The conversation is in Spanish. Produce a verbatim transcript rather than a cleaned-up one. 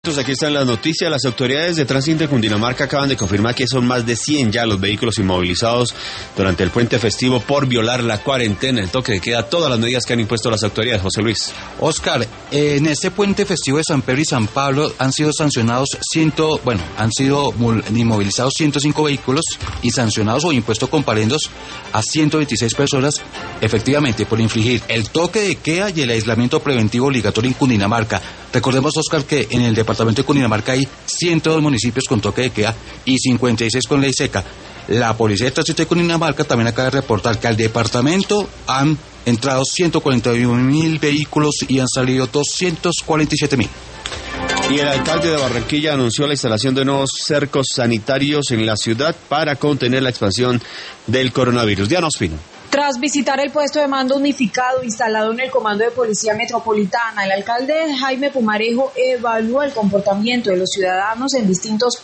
Aquí están las noticias. Las autoridades de tránsito de Cundinamarca acaban de confirmar que son más de cien ya los vehículos inmovilizados durante el puente festivo por violar la cuarentena, el toque de queda, todas las medidas que han impuesto las autoridades. José Luis. Oscar, en este puente festivo de San Pedro y San Pablo han sido sancionados ciento, bueno, han sido inmovilizados ciento cinco vehículos y sancionados o impuestos comparendos a ciento veintiséis personas, efectivamente, por infringir el toque de queda y el aislamiento preventivo obligatorio en Cundinamarca. Recordemos, Oscar, que en el departamento de Cundinamarca hay ciento dos municipios con toque de queda y cincuenta y seis con ley seca. La Policía de Tránsito de Cundinamarca también acaba de reportar que al departamento han entrado ciento cuarenta y un mil vehículos y han salido doscientos cuarenta y siete mil. Y el alcalde de Barranquilla anunció la instalación de nuevos cercos sanitarios en la ciudad para contener la expansión del coronavirus. Diana Ospino. Tras visitar el puesto de mando unificado instalado en el Comando de Policía Metropolitana, el alcalde Jaime Pumarejo evaluó el comportamiento de los ciudadanos en distintos